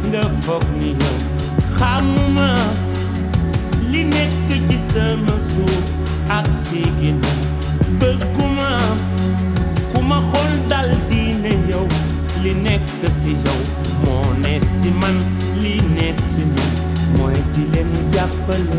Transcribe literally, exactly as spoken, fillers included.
nga foog ni yow xamuma li nekk ci sama suuf ak si ginnaaw bëgguma ku ma xool dal di ne yow li nekk si yow moo ne si man li ne si man mooy di leen jàppale